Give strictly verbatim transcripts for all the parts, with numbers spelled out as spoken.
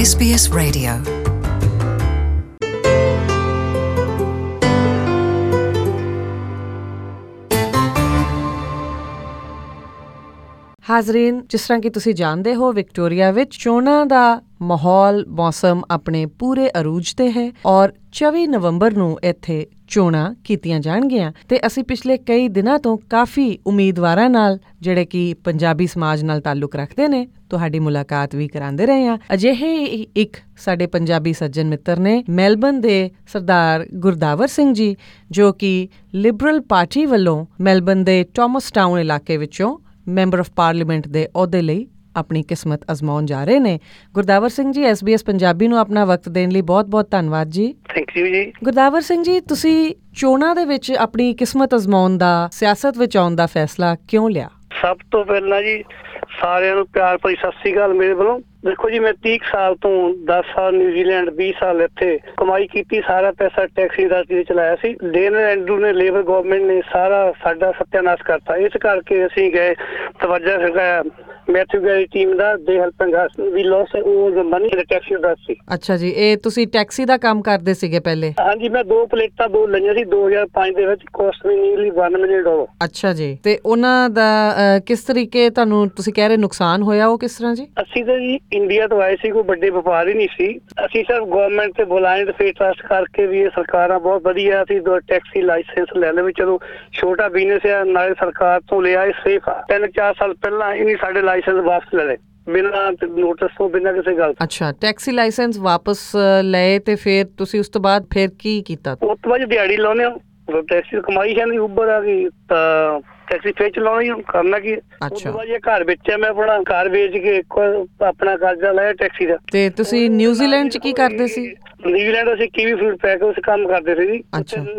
S B S Radio. ਹਾਜ਼ਰੀਨ, ਜਿਸ ਤਰ੍ਹਾਂ ਕਿ ਤੁਸੀਂ ਜਾਣਦੇ ਹੋ, ਵਿਕਟੋਰੀਆ ਵਿੱਚ ਚੋਣਾਂ ਦਾ ਮਾਹੌਲ, ਮੌਸਮ ਆਪਣੇ ਪੂਰੇ ਅਰੂਜ ਤੇ ਹੈ ਔਰ ਚੌਵੀ ਨਵੰਬਰ ਨੂੰ ਇੱਥੇ ਚੋਣਾਂ ਕੀਤੀਆਂ ਜਾਣਗੀਆਂ ਤੇ ਅਸੀਂ ਪਿਛਲੇ ਕਈ ਦਿਨਾਂ ਤੋਂ ਕਾਫੀ ਉਮੀਦਵਾਰਾਂ ਨਾਲ ਜਿਹੜੇ ਕਿ ਪੰਜਾਬੀ ਸਮਾਜ ਨਾਲ ਤਾਲੁਕ ਰੱਖਦੇ ਨੇ ਤੁਹਾਡੀ ਮੁਲਾਕਾਤ ਵੀ ਕਰਾਉਂਦੇ ਰਹੇ ਹਾਂ। ਅਜਿਹੇ ਇੱਕ ਸਾਡੇ ਪੰਜਾਬੀ ਸੱਜਣ ਮਿੱਤਰ ਨੇ ਮੈਲਬਨ ਦੇ ਸਰਦਾਰ ਗੁਰਦਾਵਰ ਸਿੰਘ ਜੀ, ਜੋ ਕਿ ਲਿਬਰਲ ਪਾਰਟੀ ਵੱਲੋਂ ਮੈਲਬਨ ਦੇ ਟਾਮਸ ਟਾਊਨ ਇਲਾਕੇ ਵਿੱਚੋਂ ਮੈਂਬਰ ਆਫ ਪਾਰਲੀਮੈਂਟ ਦੇ ਅਹੁਦੇ ਲਈ ਆਪਣੀ ਕਿਸਮਤ ਅਜ਼ਮਾਉਣ ਜਾ ਰਹੇ ਨੇ। ਗੁਰਦਾਵਰ Singh ji, S B S Punjabi ਨੂੰ ਆਪਣਾ ਵਕਤ ਦੇਣ ਲਈ ਬਹੁਤ-ਬਹੁਤ ਧੰਨਵਾਦ ਜੀ। ਥੈਂਕ ਯੂ ਜੀ। ਗੁਰਦਾਵਰ ਸਿੰਘ ਜੀ, ਤੁਸੀਂ ਚੋਣਾਂ ਦੇ ਵਿੱਚ ਆਪਣੀ ਕਿਸਮਤ ਅਜ਼ਮਾਉਣ ਦਾ, ਸਿਆਸਤ ਵਿੱਚ ਆਉਣ ਦਾ ਫੈਸਲਾ ਕਿਉਂ ਲਿਆ? ਸਭ ਤੋਂ ਪਹਿਲਾਂ ਜੀ ਸਾਰਿਆਂ ਨੂੰ ਪਿਆਰ ਭਰੀ ਸਤਿ ਸ੍ਰੀ ਅਕਾਲ ਮੇਰੇ ਵੱਲੋਂ। ਦੇਖੋ ਜੀ, ਮੈਂ ਤੀਹ ਸਾਲ ਤੋਂ ਦਸ ਸਾਲ ਨਿਊਜ਼ੀਲੈਂਡ, ਵੀਹ ਸਾਲ ਇੱਥੇ ਕਮਾਈ ਕੀਤੀ। ਸਾਰਾ ਪੈਸਾ ਟੈਕਸ ਇੰਡਸਟਰੀ ਵਿੱਚ ਲਾਇਆ ਸੀ। ਡੇਨ ਐਂਡਰੂ ਨੇ, ਲੇਬਰ ਗਵਰਨਮੈਂਟ ਨੇ ਸਾਰਾ ਸਾਡਾ ਸੱਤਿਆਨਾਸ਼ ਕਰਤਾ। ਇਸ ਕਰਕੇ ਅਸੀਂ ਗਏ, ਤਵੱਜਾ ਹੈਗਾ ਮੈਥਿਊ ਗਏ ਟੀਮ ਦਾ, they helping us we lost our money in taxi industry. ਅੱਛਾ ਜੀ, ਇਹ ਤੁਸੀਂ ਟੈਕਸੀ ਦਾ ਕੰਮ ਕਰਦੇ ਸੀਗੇ ਪਹਿਲੇ? ਹਾਂਜੀ, ਮੈਂ ਦੋ ਪਲੇਟਾਂ ਦੋ ਲਈਆਂ ਸੀ ਦੋ ਹਜ਼ਾਰ ਪੰਜ ਦੇ ਵਿੱਚ, ਕੋਸਟ ਵੀ ਨੀਅਰਲੀ ਇੱਕ ਮਿਲੀਅਨ ਡਾਲਰ। ਅੱਛਾ ਜੀ, ਤੇ ਉਹਨਾਂ ਦਾ ਕਿਸ ਤਰੀਕੇ ਤੁਹਾਨੂੰ, ਤੁਸੀਂ ਕਹਿ ਰਹੇ ਨੁਕਸਾਨ ਹੋਇਆ, ਉਹ ਕਿਸ ਤਰ੍ਹਾਂ ਜੀ? ਅਸੀਂ ਤਾਂ ਜੀ ਇੰਡੀਆ ਤੋਂ ਆਏ ਸੀ, ਕੋਈ ਵੱਡੇ ਵਪਾਰ ਹੀ ਨਹੀਂ ਸੀ। ਅਸੀਂ ਸਿਰਫ ਗਵਰਨਮੈਂਟ ਤੇ ਬਲਾਈਂਡ ਫੇਸ ਟਰਸਟ ਕਰਕੇ ਵੀ ਇਹ ਸਰਕਾਰਾਂ ਬਹੁਤ ਵਧੀਆ, ਅਸੀਂ ਦੋ ਟੈਕਸੀ ਲਾਇਸੈਂਸ ਲੈ ਲਵੇ, ਚਲੋ ਛੋਟਾ ਬਿਜ਼ਨਸ ਆ, ਨਾਲੇ ਸਰਕਾਰ ਤੋਂ ਲਿਆ, ਇਹ ਸੇਫ ਆ। ਤਿੰਨ ਚਾਰ ਸਾਲ ਪਹਿਲਾਂ ਇਹਨੀ ਸਾਡੇ ਲਾਇਸੈਂਸ ਵਾਪਸ ਲੈ ਲਏ ਬਿਨਾਂ ਨੋਟਿਸ ਤੋਂ, ਬਿਨਾਂ ਕਿਸੇ ਗੱਲ। ਅੱਛਾ, ਟੈਕਸੀ ਲਾਇਸੈਂਸ ਵਾਪਸ ਲਏ ਤੇ ਫਿਰ ਤੁਸੀਂ ਉਸ ਤੋਂ ਬਾਅਦ ਫਿਰ ਕੀ ਕੀਤਾ? ਉਸ ਤੋਂ ਬਾਅਦ ਦਿਹਾੜੀ ਲਾਉਂਦੇ ਹੋ, ਟੈਕਸੀ ਕਮਾਈ ਹੈ ਨਹੀਂ, ਉਬਰ ਆ ਗਈ ਤਾਂ ਟੈਕਸੀ ਫੇਰ ਚਲਾਉਣੀ, ਕਰਨਾ ਕੀ। ਉਸ ਤੋਂ ਬਾਅਦ ਇਹ ਘਰ ਵੇਚਿਆ ਮੈਂ, ਆਪਣਾ ਘਰ ਵੇਚ ਕੇ ਆਪਣਾ ਕਰਜ਼ਾ ਲਾਇਆ ਟੈਕਸੀ ਦਾ। ਤੇ ਤੁਸੀਂ ਨਿਊਜ਼ੀਲੈਂਡ ਚ ਕੀ ਕਰਦੇ ਸੀ? ਨਿਊਜ਼ੀਲੈਂਡ ਅਸੀਂ ਕੀਵੀ ਫਰੂਟ ਪੈਕ ਉਸ ਕੰਮ ਕਰਦੇ ਸੀ ਜੀ।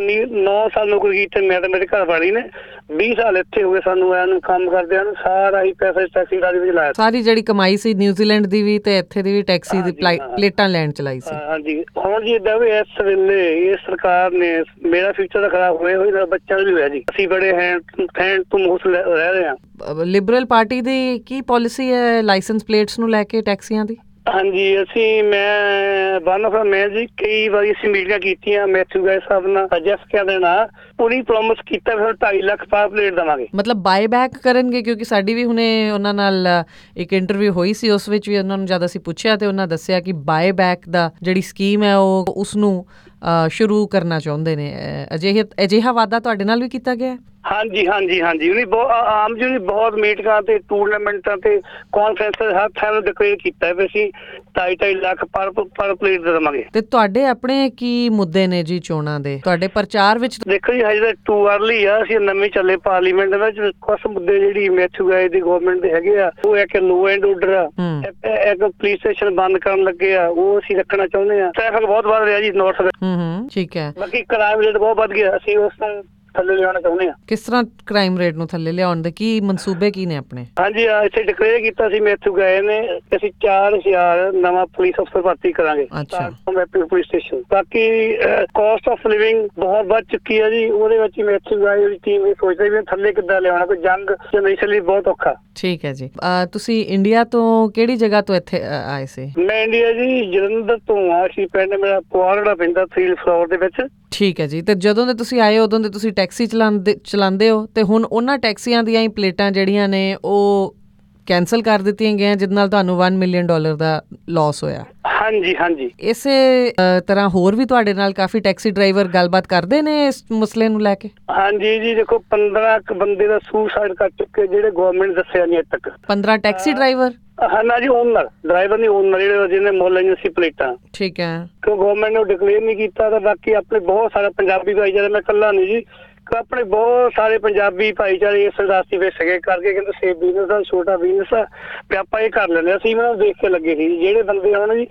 ਨੌ ਸਾਲ ਨੌਕਰੀ ਕੀਤੀ ਮੈਂ ਤੇ ਮੇਰੇ ਘਰ ਵਾਲੀ ਨੇ। ਵੀਹ ਸਾਲ ਇੱਥੇ ਹੋ ਗਏ ਸਾਨੂੰ ਆਇਆ ਨੂੰ, ਕੰਮ ਕਰਦਿਆਂ ਨੂੰ। ਸਾਰਾ ਹੀ ਪੈਸਾ ਟੈਕਸੀ ਦਾ ਵਿੱਚ ਲਾਇਆ। ਸਾਰੀ ਜਿਹੜੀ ਕਮਾਈ ਸੀ ਨਿਊਜ਼ੀਲੈਂਡ ਦੀ ਵੀ ਤੇ ਇੱਥੇ ਦੀ ਵੀ ਟੈਕਸੀ ਦੀ ਪਲੇਟਾਂ ਲੈਣ ਚਲਾਈ ਸੀ। ਹਾਂਜੀ, ਹੁਣ ਜੀ ਏਦਾਂ ਵੀ ਇਸ ਵੇਲੇ ਇਹ ਸਰਕਾਰ ਨੇ ਮੇਰਾ ਫਿਊਚਰ ਤਾਂ ਖਰਾਬ ਹੋਇਆ ਹੋਇਆ, ਬੱਚਿਆਂ ਦਾ ਵੀ ਹੋਇਆ ਜੀ। ਅਸੀਂ ਬੜੇ ਹੈਂਡ ਤੋਂ ਮੂਸ ਰਹਿ ਰਹੇ ਹਾਂ। ਲਿਬਰਲ ਪਾਰਟੀ ਦੀ ਕੀ ਪਾਲਿਸੀ ਹੈ ਲਾਇਸੈਂਸ ਪਲੇਟਸ ਨੂੰ ਲੈ ਕੇ, ਟੈਕਸੀਆਂ ਦੀ? ਹਾਂਜੀ, ਅਸੀਂ ਮੈਂ ਵਨ ਆਫ ਮੈਂ ਜੀ ਕਈ ਵਾਰੀ ਅਸੀਂ ਮੀਟਿੰਗਾਂ ਕੀਤੀਆਂ ਮੈਥਿਊ ਗਾਏ ਸਾਹਿਬ ਨਾਲ, ਜੈਸਕਿਆ ਦੇ ਨਾਲ। ਪੂਰੀ ਪ੍ਰੋਮਿਸ ਕੀਤਾ ਫਿਰ ਢਾਈ ਲੱਖ ਪਰ ਪਲੇਟ ਦੇਵਾਂਗੇ। ਮਤਲਬ ਬਾਏ ਬੈਕ ਕਰਨਗੇ? ਕਿਉਂਕਿ ਸਾਡੀ ਵੀ ਹੁਣੇ ਉਹਨਾਂ ਨਾਲ ਇੱਕ ਇੰਟਰਵਿਊ ਹੋਈ ਸੀ, ਉਸ ਵਿੱਚ ਵੀ ਉਹਨਾਂ ਨੂੰ ਜਦ ਅਸੀਂ ਪੁੱਛਿਆ ਤੇ ਉਹਨਾਂ ਦੱਸਿਆ ਕਿ ਬਾਏ ਬੈਕ ਦਾ ਜਿਹੜੀ ਸਕੀਮ ਹੈ ਉਹ ਉਸਨੂੰ ਸ਼ੁਰੂ ਕਰਨਾ ਚਾਹੁੰਦੇ ਨੇ। ਅਜਿਹੇ ਅਜਿਹਾ ਵਾਅਦਾ ਤੁਹਾਡੇ ਨਾਲ ਵੀ ਕੀਤਾ ਗਿਆ? ਹਾਂਜੀ ਹਾਂਜੀ ਹਾਂਜੀ ਉਹਨੇ ਬਹੁਤ ਆਮ ਜੀ ਨੇ ਬਹੁਤ ਮੀਟਿੰਗਾਂ ਤੇ ਟੂਰਨਾਮੈਂਟਾਂ ਤੇ ਕਾਨਫਰੰਸ ਹਰ ਥਾਂ ਡਿਕਲੇਅਰ ਕੀਤਾ ਵੀ ਅਸੀਂ ਢਾਈ ਢਾਈ ਲੱਖ ਪਰ ਪਰ ਪਲੇਟ ਦੇਵਾਂਗੇ। ਤੇ ਤੁਹਾਡੇ ਆਪਣੇ ਕੀ ਮੁੱਦੇ ਨੇ ਜੀ ਚੋਣਾਂ ਦੇ, ਤੁਹਾਡੇ ਪ੍ਰਚਾਰ ਵਿੱਚ? ਦੇਖੋ ਜੀ, ਹਜੇ ਤਾਂ ਟੂ ਅਰਲੀ ਆ, ਅਸੀਂ ਨਵੇਂ ਚੱਲੇ ਪਾਰਲੀਮੈਂਟ ਵਿੱਚ। ਕੁਝ ਮੁੱਦੇ ਜਿਹੜੀ ਮੈਥਿਊ ਗਾਏ ਦੀ ਗਵਰਨਮੈਂਟ ਦੇ ਹੈਗੇ ਆ, ਉਹ ਇੱਕ ਲੋ ਐਂਡ ਆਰਡਰ ਆ, ਇੱਕ ਪੁਲਿਸ ਸਟੇਸ਼ਨ ਬੰਦ ਕਰਨ ਲੱਗੇ ਆ, ਉਹ ਅਸੀਂ ਰੱਖਣਾ ਚਾਹੁੰਦੇ ਆ। ਟ੍ਰੈਫਿਕ ਬਹੁਤ ਵੱਧ ਰਿਹਾ ਜੀ ਨਾਰਥ ਵਿੱਚ। ਹੂੰ ਹੂੰ, ਠੀਕ ਹੈ। ਬਾਕੀ ਕ੍ਰਾਈਮ ਰੇਟ ਬਹੁਤ ਵੱਧ ਗਿਆ, ਅਸੀਂ ਉਸ ਤੋਂ ਥੱਲੇ ਲਿਆਉਣਾ ਚਾਹੁੰਦੇ ਆ। ਕਿਸ ਤਰ੍ਹਾਂ ਕ੍ਰਾਈਮ ਰੇਟ ਨੂੰ ਥੱਲੇ ਲਿਆਉਣ ਦੇ ਕੀ ਮਨਸੂਬੇ ਕੀ ਨੇ ਆਪਣੇ? ਹਾਂਜੀ, ਇੱਥੇ ਡਿਕਲੇਅਰ ਕੀਤਾ ਸੀ ਮੈਥਿਊ ਗਾਏ ਨੇ, ਅਸੀਂ ਚਾਰ ਹਜ਼ਾਰ ਨਵਾਂ ਪੁਲਿਸ ਅਫਸਰ ਭਰਤੀ ਕਰਾਂਗੇ ਪੁਲਿਸ ਸਟੇਸ਼ਨ। ਬਾਕੀ ਕਾਸਟ ਆਫ ਲਿਵਿੰਗ ਬਹੁਤ ਵੱਧ ਚੁੱਕੀ ਹੈ ਜੀ, ਉਹਦੇ ਵਿੱਚ ਮੈਥਿਊ ਗਾਏ ਦੀ ਟੀਮ ਸੋਚਦੇ ਵੀ ਥੱਲੇ ਕਿੱਦਾਂ ਲਿਆਉਣਾ, ਕੋਈ ਜੰਗ ਜਨਰੇਸ਼ਨ ਲਈ ਬਹੁਤ ਔਖਾ। ਠੀਕ ਹੈ ਜੀ। ਤੁਸੀਂ ਇੰਡੀਆ ਤੋਂ ਕਿਹੜੀ ਜਗ੍ਹਾ ਤੋਂ ਇੱਥੇ ਆਏ ਸੀ? ਮੈਂ ਇੰਡੀਆ ਜੀ ਜਲੰਧਰ ਤੋਂ ਆ ਸੀ, ਪਿੰਡ ਮੇਰਾ ਪੁਆਲੜਾ ਪੈਂਦਾ, ਤਹਿਸੀਲ ਫਲੋਰ ਦੇ ਵਿੱਚ। ਠੀਕ ਹੈ ਜੀ। ਤੇ ਜਦੋਂ ਦੇ ਤੁਸੀਂ ਆਏ ਉਦੋਂ ਦੇ ਤੁਸੀਂ ਟੈਕਸੀ ਚਲਾਉਂਦੇ ਚਲਾਉਂਦੇ ਹੋ, ਤੇ ਹੁਣ ਉਹਨਾਂ ਟੈਕਸੀਆਂ ਦੀਆਂ ਹੀ ਪਲੇਟਾਂ ਜਿਹੜੀਆਂ ਨੇ ਉਹ ਕੈਂਸਲ ਕਰ ਦਿੱਤੀਆਂ ਗਈਆਂ, ਜਿਹਦੇ ਨਾਲ ਤੁਹਾਨੂੰ ਇੱਕ ਮਿਲੀਅਨ ਡਾਲਰ ਦਾ ਲਾਸ ਹੋਇਆ? ਹਾਂਜੀ ਹਾਂਜੀ। ਇਸੇ ਤਰ੍ਹਾਂ ਹੋਰ ਵੀ ਤੁਹਾਡੇ ਨਾਲ ਕਾਫੀ ਟੈਕਸੀ ਡਰਾਈਵਰ ਗੱਲਬਾਤ ਕਰਦੇ ਨੇ ਇਸ ਮਸਲੇ ਨੂੰ ਲੈ ਕੇ? ਹਾਂਜੀ ਜੀ, ਦੇਖੋ ਪੰਦਰਾਂ ਕੁ ਬੰਦੇ ਦਾ ਸੁਸਾਈਡ ਕਰ ਚੁੱਕੇ, ਜਿਹੜੇ ਗਵਰਨਮੈਂਟ ਦੱਸਿਆ ਨਹੀਂ ਅਜੇ ਤੱਕ। ਪੰਦਰਾਂ ਟੈਕਸੀ ਡਰਾਈਵਰ? ਹਾਂ ਨਾ ਜੀ, ਓਨਰ ਡਰਾਈਵਰ ਨਹੀਂ, ਓਨਰ ਜਿਹੜੇ ਜਿਹਨੇ ਮੁੱਲ ਲਈਆਂ ਸੀ ਪਲੇਟਾਂ। ਠੀਕ ਹੈ। ਕਿਉਂ ਗਵਰਨਮੈਂਟ ਨੇ ਡਿਕਲੇਅਰ ਨਹੀਂ ਕੀਤਾ। ਤਾਂ ਬਾਕੀ ਆਪਣੇ ਬਹੁਤ ਸਾਰੇ ਪੰਜਾਬੀ ਭਾਈਚਾਰੇ, ਮੈਂ ਇਕੱਲਾ ਨਹੀਂ ਜੀ, ਆਪਣੇ ਬਹੁਤ ਸਾਰੇ ਪੰਜਾਬੀ ਭਾਈਚਾਰੇ ਇਸ ਇੰਡਸਟਰੀ ਵਿੱਚ ਸਗੇ ਕਰਕੇ ਕਹਿੰਦੇ ਸੇਫ ਬਿਜ਼ਨਸ ਆ, ਛੋਟਾ ਬਿਜ਼ਨਸ ਆ, ਵੀ ਆਪਾਂ ਇਹ ਕਰ ਲੈਂਦੇ। ਅਸੀਂ ਇਹਨਾਂ ਨੂੰ ਦੇਖ ਕੇ ਲੱਗੇ ਸੀ ਜਿਹੜੇ ਬੰਦੇ ਹੁਣ ਜੀ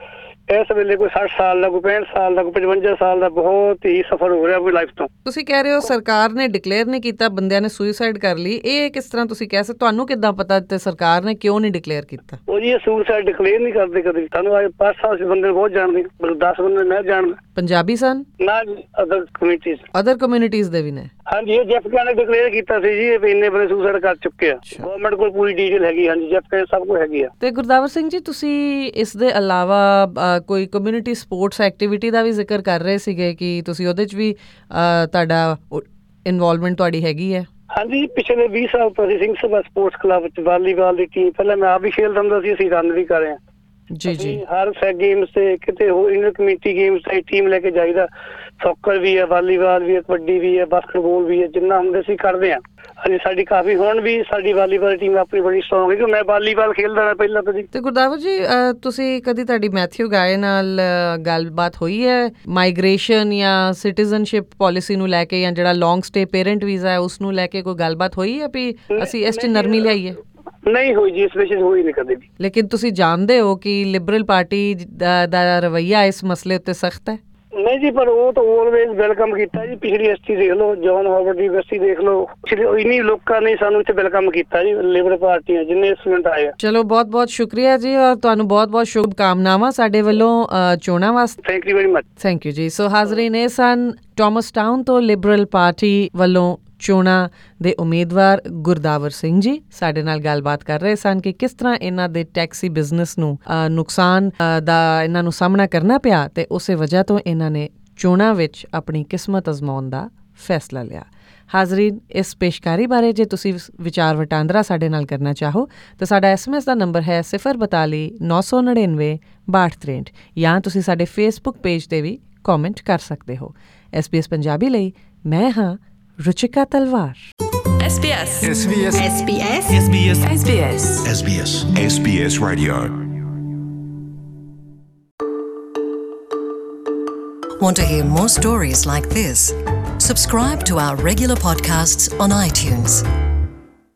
ਇਸ ਵੇਲੇ ਕੋਈ ਸੱਠ ਸਾਲ ਦਾ, ਕੋਈ ਪੈਂਹਠ ਸਾਲ ਦਾ, ਕੋਈ ਪਚਵੰਜਾ ਸਾਲ ਦਾ ਬਹੁਤ ਹੀ ਸਫਰ ਹੋ ਰਿਹਾ ਕੋਈ ਲਾਈਫ ਤੋਂ। ਤੁਸੀਂ ਕਹਿ ਰਹੇ ਹੋ ਸਰਕਾਰ ਨੇ ਡਿਕਲੇਅਰ ਨਹੀਂ ਕੀਤਾ, ਬੰਦਿਆਂ ਨੇ ਸੁਸਾਈਡ ਕਰ ਲਈ, ਇਹ ਕਿਸ ਤਰ੍ਹਾਂ ਤੁਸੀਂ ਕਹਿ ਸਕਦੇ? ਤੁਹਾਨੂੰ ਕਿੱਦਾਂ ਪਤਾ ਤੇ ਸਰਕਾਰ ਨੇ ਕਿਉਂ ਨਹੀਂ ਡਿਕਲੇਅਰ ਕੀਤਾ? ਉਹ ਜੀ ਇਹ ਸੁਸਾਈਡ ਡਿਕਲੇਅਰ ਨਹੀਂ ਕਰਦੇ ਕਦੇ। ਤੁਹਾਨੂੰ ਅੱਜ ਪੰਜ ਸਾਲ ਅਸੀਂ ਬੰਦੇ ਬਹੁਤ ਜਾਣਦੇ, ਮਤਲਬ ਦਸ ਬੰਦੇ ਮੈਂ ਜਾਣਦਾ। ਪੰਜਾਬੀ ਸਨ ਨਾ ਅਦਰ ਕਮਿਊਨਿਟੀਜ਼ ਅਦਰ ਕਮਿਊਨਿਟੀਜ਼ ਦੇ ਵੀ ਨੇ? ਹਾਂਜੀ, ਇਹ ਜੈਫਕਾ ਨੇ ਡਿਕਲੇਅਰ ਕੀਤਾ ਸੀ ਜੀ ਵੀ ਇੰਨੇ ਬੰਦੇ ਸੁਸਾਈਡ ਕਰ ਚੁੱਕੇ ਆ। ਗਵਰਨਮੈਂਟ ਕੋਲ ਪੂਰੀ ਡੀਟੇਲ ਹੈਗੀ। ਹਾਂਜੀ, ਜੈਫਕਾ ਸਭ ਕੁਝ ਹੈਗੀ ਆ। ਤੇ ਗੁਰਦਾਵਰ ਸਿੰਘ ਜੀ, ਤੁਸੀਂ ਇਸ ਦੇ ਇਲਾਵਾ ਕੋਈ ਕਮਿਊਨਿਟੀ ਸਪੋਰਟਸ ਐਕਟੀਵਿਟੀ ਦਾ ਵੀ ਜ਼ਿਕਰ ਕਰ ਰਹੇ ਸੀਗੇ ਕਿ ਤੁਸੀਂ ਉਹਦੇ 'ਚ ਵੀ ਤੁਹਾਡਾ ਇਨਵੋਲਵਮੈਂਟ ਤੁਹਾਡੀ ਹੈਗੀ ਹੈ? ਹਾਂਜੀ, ਪਿਛਲੇ ਵੀਹ ਸਾਲ ਤੋਂ ਅਸੀਂ ਸਿੰਘ ਸਭਾ ਸਪੋਰਟਸ ਕਲੱਬ 'ਚ ਵਾਲੀਬਾਲ ਦੀ ਟੀਮ, ਪਹਿਲਾਂ ਮੈਂ ਆਪ ਵੀ ਖੇਡਦਾ ਹੁੰਦਾ ਸੀ, ਅਸੀਂ ਰਨ ਵੀ ਕਰ ਰਹੇ ਹਾਂ ਜੀ ਜੀ। ਹਰ ਸੈਕ ਗੇਮਸ ਤੇ ਕਿਤੇ ਹੋਰ ਇੰਟਰ ਕਮਿਊਨਿਟੀ ਗੇਮਸ ਤੇ ਟੀਮ ਲੈ ਕੇ ਜਾਈਦਾ। ਸੌਕਰ ਵੀ ਹੈ, ਵਾਲੀਬਾਲ ਵੀ ਹੈ, ਕਬੱਡੀ ਵੀ ਹੈ, ਬਾਸਕਟਬਾਲ ਵੀ ਹੈ, ਜਿੰਨਾ ਹੁੰਦੇ ਅਸੀਂ ਕਰਦੇ ਹਾਂ। ਹਾਂਜੀ, ਸਾਡੀ ਕਾਫੀ ਹੁਣ ਵੀ ਸਾਡੀ ਵਾਲੀਬਾਲ ਟੀਮ ਆਪਣੀ ਬੜੀ ਸਟਰੋਂਗ ਹੈ, ਕਿਉਂਕਿ ਮੈਂ ਵਾਲੀਬਾਲ ਖੇਡਦਾ ਹਾਂ ਪਹਿਲਾਂ ਤੋਂ ਜੀ। ਤੇ ਗੁਰਦਾਵਰ ਜੀ, ਤੁਸੀਂ ਕਦੀ ਤੁਹਾਡੀ ਮੈਥਿਊ ਗਾਏ ਨਾਲ ਗੱਲਬਾਤ ਹੋਈ ਹੈ ਮਾਈਗ੍ਰੇਸ਼ਨ ਜਾਂ ਸਿਟੀਜ਼ਨਸ਼ਿਪ ਪਾਲਿਸੀ ਨੂੰ ਲੈ ਕੇ, ਜਾਂ ਜਿਹੜਾ ਲੌਂਗ ਸਟੇ ਪੇਰੈਂਟ ਵੀਜ਼ਾ ਹੈ ਉਸ ਨੂੰ ਲੈ ਕੇ ਕੋਈ ਗੱਲਬਾਤ ਹੋਈ ਹੈ ਵੀ ਅਸੀਂ ਇਸ 'ਚ ਨਰਮੀ ਲਿਆਈਏ? ਨਹੀਂ ਹੋਈ ਜੀ, ਇਸ ਵਿਸ਼ੇ ਹੋਈ ਨਹੀਂ ਕਦੇ ਵੀ। ਲੇਕਿਨ ਤੁਸੀਂ ਜਾਣਦੇ ਹੋ ਕਿ ਲਿਬਰਲ ਪਾਰਟੀ ਦਾ ਰਵੱਈਆ ਇਸ ਮਸਲੇ ਉੱਤੇ ਸਖਤ ਹੈ? ਨਹੀਂ ਜੀ, ਪਰ ਉਹ ਤਾਂ ਆਲਵੇਜ਼ ਵੈਲਕਮ ਕੀਤਾ ਜੀ। ਪਿਛਲੀ ਯੂਨੀਵਰਸਿਟੀ ਦੇਖ ਲਓ, ਜੌਨ ਹਾਰਵਰਡ ਯੂਨੀਵਰਸਿਟੀ ਦੇਖ ਲਓ, ਇੰਨੀ ਲੋਕਾਂ ਨੇ ਸਾਨੂੰ ਇੱਥੇ ਵੈਲਕਮ ਕੀਤਾ ਜੀ, ਲਿਬਰਲ ਪਾਰਟੀਆਂ ਜਿੰਨੇ ਸਟੂਡੈਂਟ ਆਏ ਆ। ਚਲੋ, ਬਹੁਤ ਬਹੁਤ ਸ਼ੁਕਰੀਆ ਜੀ, ਔਰ ਤੁਹਾਨੂੰ ਬਹੁਤ ਬਹੁਤ ਸ਼ੁਭ ਕਾਮਨਾਵਾਂ ਸਾਡੇ ਵੱਲੋਂ ਚੋਣਾਂ ਵਾਸਤੇ। Thank you very much. Thank you ਜੀ। ਸੋ ਹਾਜ਼ਰੀਨ, ਇਹ ਸਨ ਥਾਮਸ ਟਾਊਨ ਤੋਂ ਲਿਬਰਲ ਪਾਰਟੀ ਵੱਲੋਂ ਚੋਣਾਂ ਦੇ ਉਮੀਦਵਾਰ ਗੁਰਦਾਵਰ ਸਿੰਘ ਜੀ ਸਾਡੇ ਨਾਲ ਗੱਲਬਾਤ ਕਰ ਰਹੇ ਸਨ ਕਿ ਕਿਸ ਤਰ੍ਹਾਂ ਇਹਨਾਂ ਦੇ ਟੈਕਸੀ ਬਿਜ਼ਨਸ ਨੂੰ ਨੁਕਸਾਨ ਦਾ ਇਹਨਾਂ ਨੂੰ ਸਾਹਮਣਾ ਕਰਨਾ ਪਿਆ ਤੇ ਉਸੇ ਵਜ੍ਹਾ ਤੋਂ ਇਹਨਾਂ ਨੇ ਚੋਣਾਂ ਵਿੱਚ ਆਪਣੀ ਕਿਸਮਤ ਅਜ਼ਮਾਉਣ ਦਾ ਫੈਸਲਾ ਲਿਆ। ਹਾਜ਼ਰੀਨ, ਇਸ ਪੇਸ਼ਕਾਰੀ ਬਾਰੇ ਜੇ ਤੁਸੀਂ ਵਿਚਾਰ ਵਟਾਂਦਰਾ ਸਾਡੇ ਨਾਲ ਕਰਨਾ ਚਾਹੋ ਤਾਂ ਸਾਡਾ ਐਸ ਐਮ ਐਸ ਦਾ ਨੰਬਰ ਹੈ ਸਿਫਰ ਬਤਾਲੀ ਨੌ ਸੌ ਨੜਿਨਵੇਂ ਬਾਹਠ ਤਰੇਂਹਠ, ਜਾਂ ਤੁਸੀਂ ਸਾਡੇ ਫੇਸਬੁੱਕ ਪੇਜ 'ਤੇ ਵੀ ਕੌਮੈਂਟ ਕਰ ਸਕਦੇ ਹੋ। ਐਸ ਬੀ ਐਸ ਪੰਜਾਬੀ ਲਈ ਮੈਂ ਹਾਂ रुचिका तलवार। S B S S B S S B S S B S S B S S B S S B S Radio. Want to hear more stories like this? Subscribe to our regular podcasts on iTunes.